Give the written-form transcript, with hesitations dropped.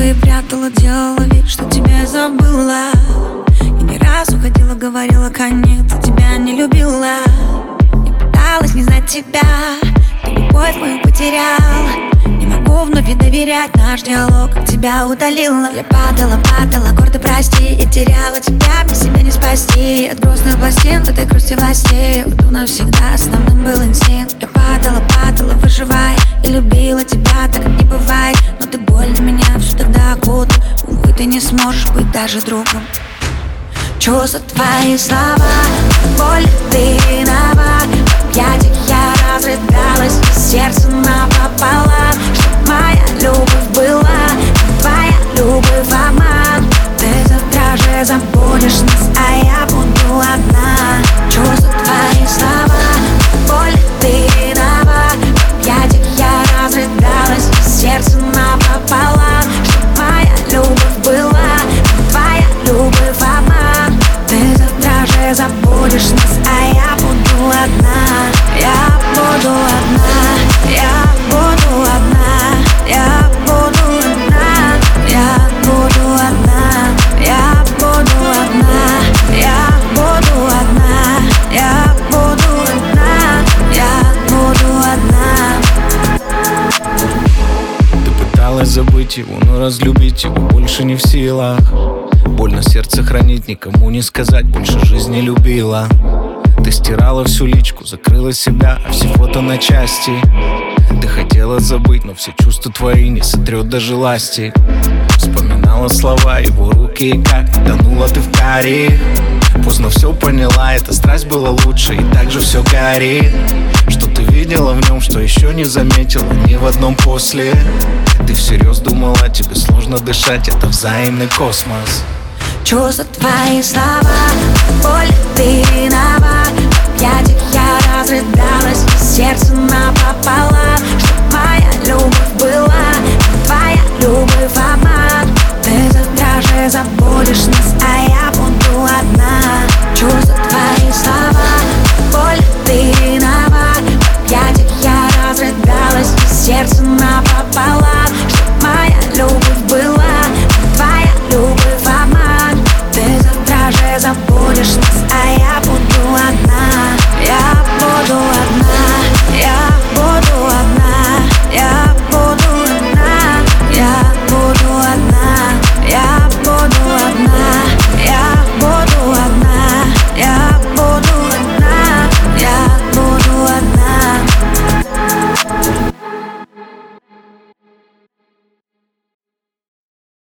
твои прятала, делала вид, что тебя забыла. И не раз уходила, говорила конец, тебя не любила. Я пыталась не знать тебя, ты любовь мою потерял. Не могу вновь и доверять, наш диалог тебя удалила. Я падала, гордо прости, и теряла тебя, мне себя не спасти. От грустных пластин в этой грусти властей уйду навсегда, основным был инстинкт. Я падала, выживая, и любила тебя, так не бывает. Но ты больно меня всю тогда окутал. Увы, ты не сможешь быть даже другом. Чувства твои слова, боль, ты виноват. В объятиях я разрыдалась, сердце напополам. Чтоб моя любовь была, твоя любовь обман. Ты завтра же забудешь нас, а я буду одна. Чувства твои слова, боль, ты виноват. В объятиях я разрыдалась, сердце напополам. Чтоб моя любовь была, твоя любовь обман. Ты завтра же забудешь нас, а я буду одна. Я буду одна, я буду одна, я буду одна, я буду одна, я буду одна, я буду одна, я буду одна, я буду одна. Ты пыталась забыть его, но разлюбить его больше не в силах. Больно сердце хранить, никому не сказать, больше жизни любила. Ты стирала всю личку, закрыла себя, а все фото на части. Ты хотела забыть, но все чувства твои не сотрет даже ласти. Вспоминала слова, его руки, и как тонула ты в каре. Поздно все поняла, эта страсть была лучше, и так же все горит. Что ты видела в нем, что еще не заметила ни в одном после. Ты всерьез думала, тебе сложно дышать, это взаимный космос. Чувства твои слова, боль, ты виноват. В объятиях я разрыдалась, сердце напополам. Чтоб моя любовь была, твоя любовь обман. Ты завтра же забудешь нас, а я буду одна. Чувства твои слова, боль, ты виноват. В объятиях я разрыдалась, сердце напополам.